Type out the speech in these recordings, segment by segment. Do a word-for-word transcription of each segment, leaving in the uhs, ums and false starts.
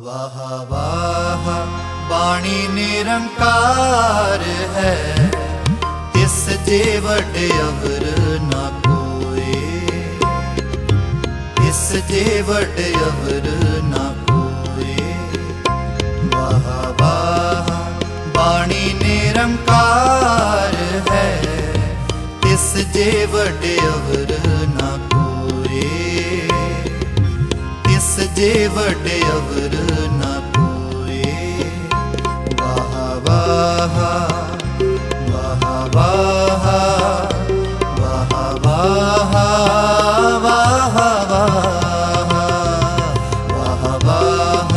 वाह वाह बाणी निरंकार है, तिस जे वड्डे अवर ना कोई, तिस जे वड्डे अवर ना कोई। वाह वाह बाणी निरंकार है, तिस जे वड्डे अवर ना कोई, तिस जे वड्डे अवर ना कोई। वाह वाह वाह वाह वाह वाह वाह वाह वाह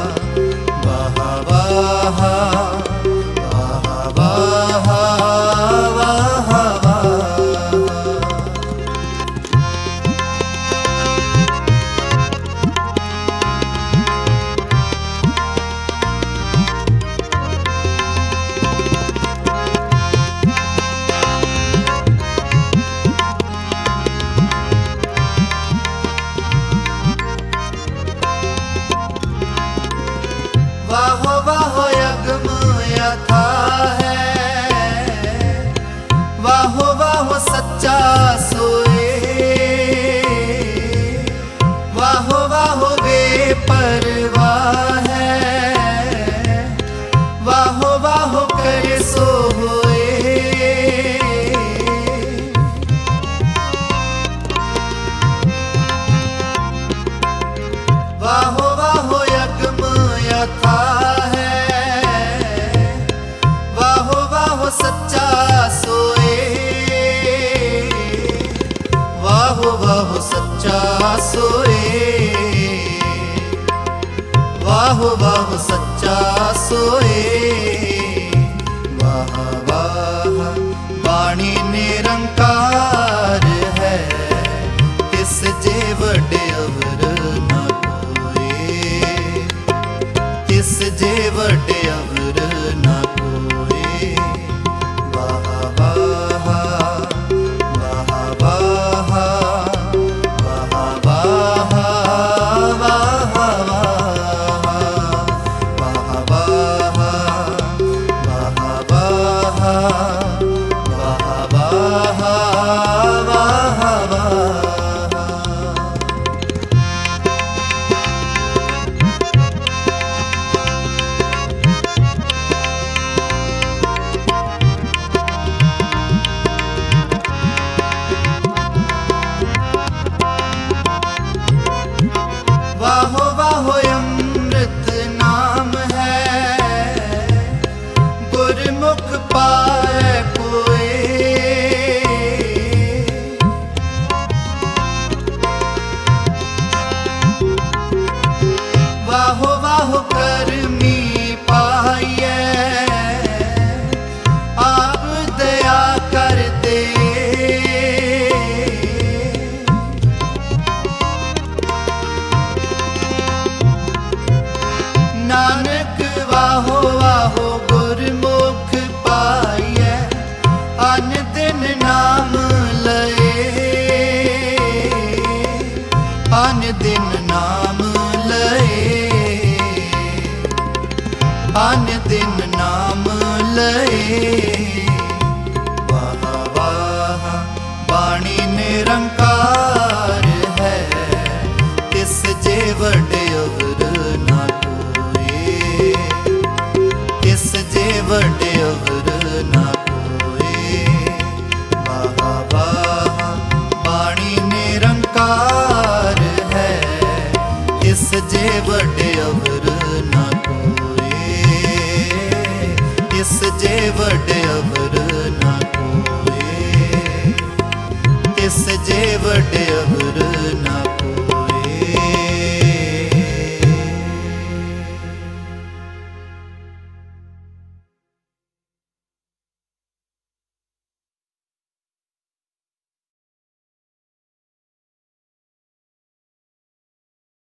वाह वाह यज्ञ यथा है, वाह वाह सच्चा सोए, वाह वाह बेपरवाह है, वाह वाह करे सो होए। वाह वाह यज्ञ यथा सच्चा सोए, वाह वाह सच्चा सोए, वाह वाह सच्चा सोए। वाह वाह बाणी निरंकार है, तिस जे वड्डे अवर ना कोई, तिस जे वड्डे अवर ना कोई। वाह वाह अमृत नाम है, गुरमुख पाए कोई। वाह वाह करमी पाइए, आप दया कर दे। नानक वाहो वाहो गुरमुख पाइए, अन दिन नाम लए, अन दिन नाम लए, अन दिन नाम लए। वाह वाह बाणी निरंकार है, तिस जे वड्डे अवर ना तिस जे वड्डे अवर ना कोई। वाह वाह बाणी निरंकार है, तिस जे वड्डे अवर ना कोई, तिस जे वड्डे अवर ना कोई, तिस जे वड्डे